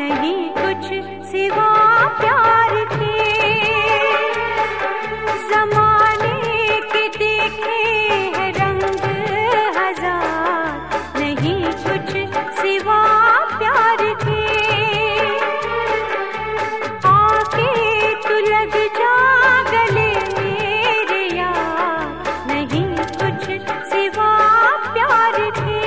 नहीं कुछ सिवा प्यार के। ज़माने के देखे हैं रंग हजार, नहीं कुछ सिवा प्यार के। आके तू लग जा गले मेरे यार, नहीं कुछ सिवा प्यार के।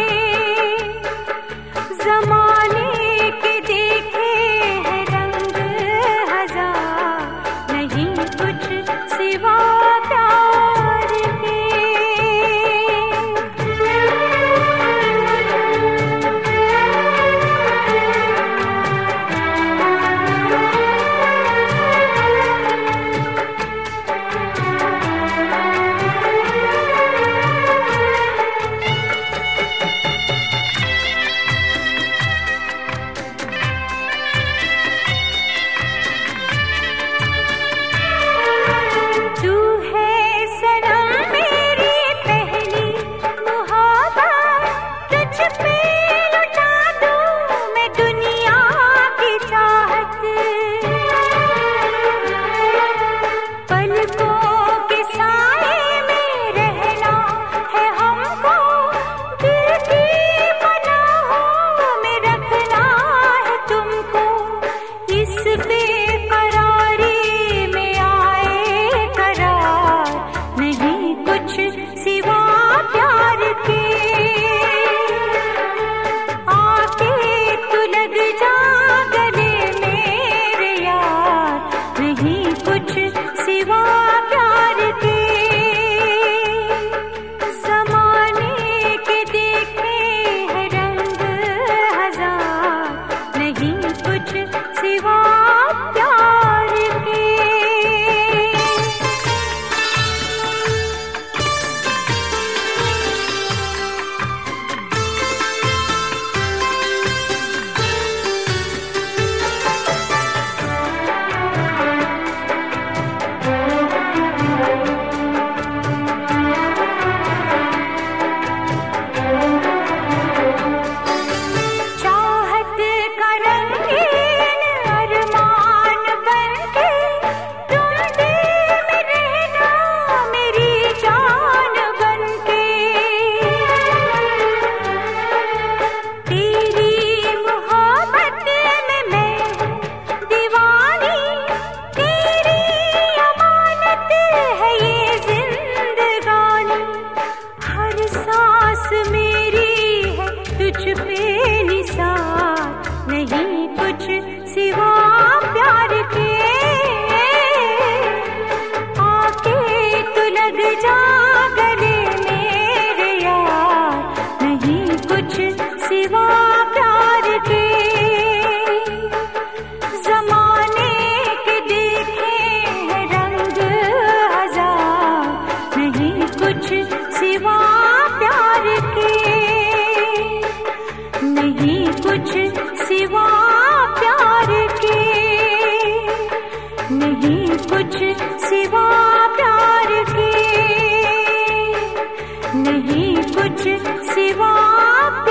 ज़माने के देखे हैं रंग हजार, नहीं कुछ सिवा प्यार के। नहीं कुछ सिवा प्यार के। आके तू लग जा गले मेरे यार, नहीं कुछ सिवा प्यार के। ज़माने के देखे हैं रंग हजार, नहीं कुछ सिवा प्यार के। नहीं कुछ सिवा प्यार के, नहीं कुछ सिवा प्यार के, नहीं कुछ सिवा